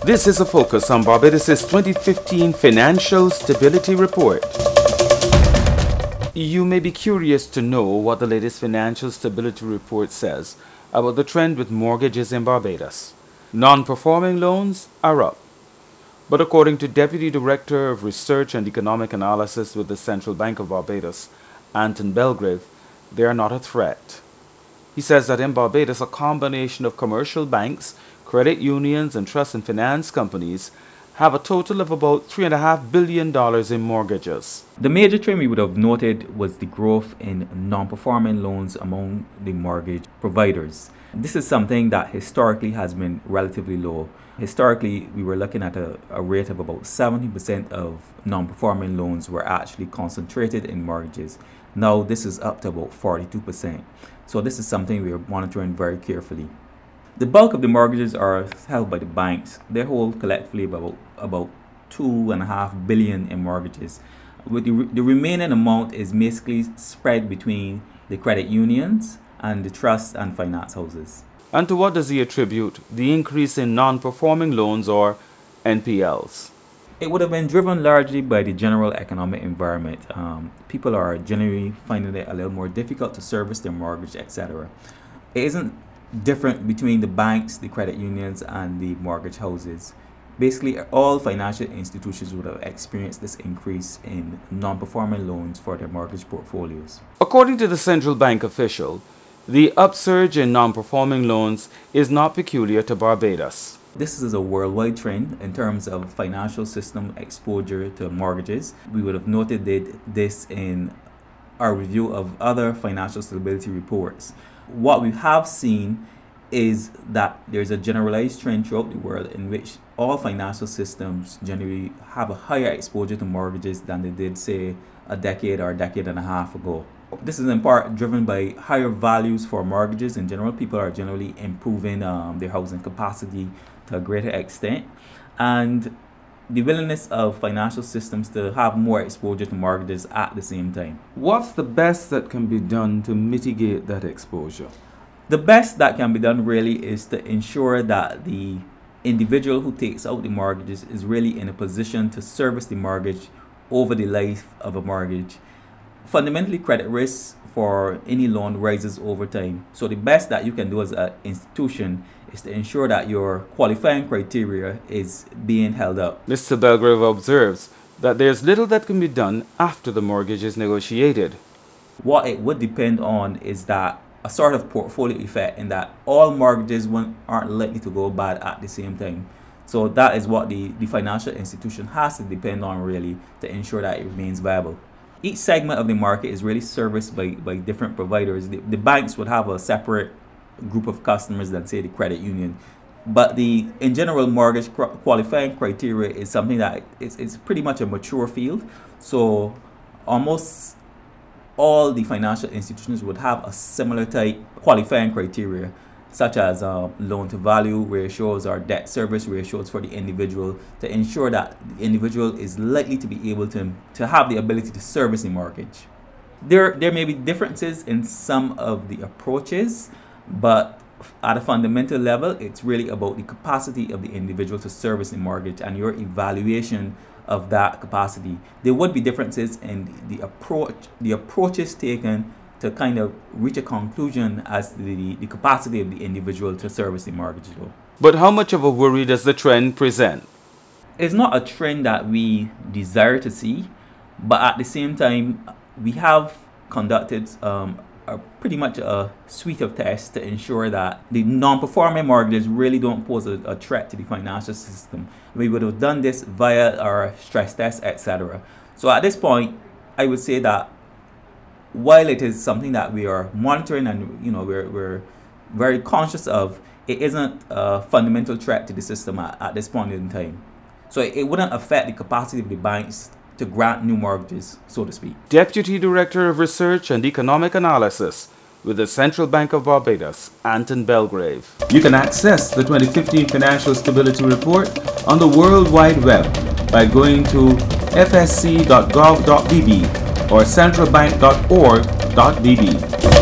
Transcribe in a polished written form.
This is a focus on Barbados' 2015 Financial Stability Report. You may be curious to know what the latest Financial Stability Report says about the trend with mortgages in Barbados. Non-performing loans are up. But according to Deputy Director of Research and Economic Analysis with the Central Bank of Barbados, Anton Belgrave, they are not a threat. He says that in Barbados, a combination of commercial banks, credit unions, and trust and finance companies have a total of about $3.5 billion in mortgages. The major trend we would have noted was the growth in non-performing loans among the mortgage providers. This is something that historically has been relatively low. Historically, we were looking at a rate of about 70% of non-performing loans were actually concentrated in mortgages. Now this is up to about 42%. So this is something we are monitoring very carefully. The bulk of the mortgages are held by the banks. They hold collectively about $2.5 billion in mortgages. With the remaining amount is basically spread between the credit unions and the trust and finance houses. And to what does he attribute the increase in non-performing loans, or NPLs? It would have been driven largely by the general economic environment. People are generally finding it a little more difficult to service their mortgage, etc. It isn't different between the banks, the credit unions, and the mortgage houses. Basically, all financial institutions would have experienced this increase in non-performing loans for their mortgage portfolios. According to the central bank official, the upsurge in non-performing loans is not peculiar to Barbados. This is a worldwide trend in terms of financial system exposure to mortgages. We would have noted this in our review of other financial stability reports. What we have seen is that there's a generalized trend throughout the world in which all financial systems generally have a higher exposure to mortgages than they did, say, a decade or a decade and a half ago. This is in part driven by higher values for mortgages in general. People are generally improving their housing capacity to a greater extent, and the willingness of financial systems to have more exposure to mortgages at the same time. What's the best that can be done to mitigate that exposure? The best that can be done really is to ensure that the individual who takes out the mortgages is really in a position to service the mortgage over the life of a mortgage. Fundamentally, credit risk for any loan rises over time. So the best that you can do as an institution is to ensure that your qualifying criteria is being held up. Mr. Belgrave observes that there's little that can be done after the mortgage is negotiated. What it would depend on is that a sort of portfolio effect, in that all mortgages aren't likely to go bad at the same time. So that is what the financial institution has to depend on really to ensure that it remains viable. Each segment of the market is really serviced by different providers. The banks would have a separate group of customers than, say, the credit union. But in general, mortgage qualifying criteria is something that it's pretty much a mature field. So almost all the financial institutions would have a similar type qualifying criteria, such as loan-to-value ratios or debt service ratios for the individual, to ensure that the individual is likely to be able to have the ability to service the mortgage. There may be differences in some of the approaches, but at a fundamental level, it's really about the capacity of the individual to service the mortgage and your evaluation of that capacity. There would be differences in the approaches taken to kind of reach a conclusion as to the capacity of the individual to service the mortgage though. But how much of a worry does the trend present? It's not a trend that we desire to see, but at the same time, we have conducted pretty much a suite of tests to ensure that the non-performing mortgages really don't pose a threat to the financial system. We would have done this via our stress tests, etc. So at this point, I would say that while it is something that we are monitoring and we're very conscious of, it isn't a fundamental threat to the system at this point in time. So it wouldn't affect the capacity of the banks to grant new mortgages, so to speak. Deputy Director of Research and Economic Analysis with the Central Bank of Barbados, Anton Belgrave. You can access the 2015 Financial Stability Report on the World Wide Web by going to fsc.gov.bb or centralbank.org.bb.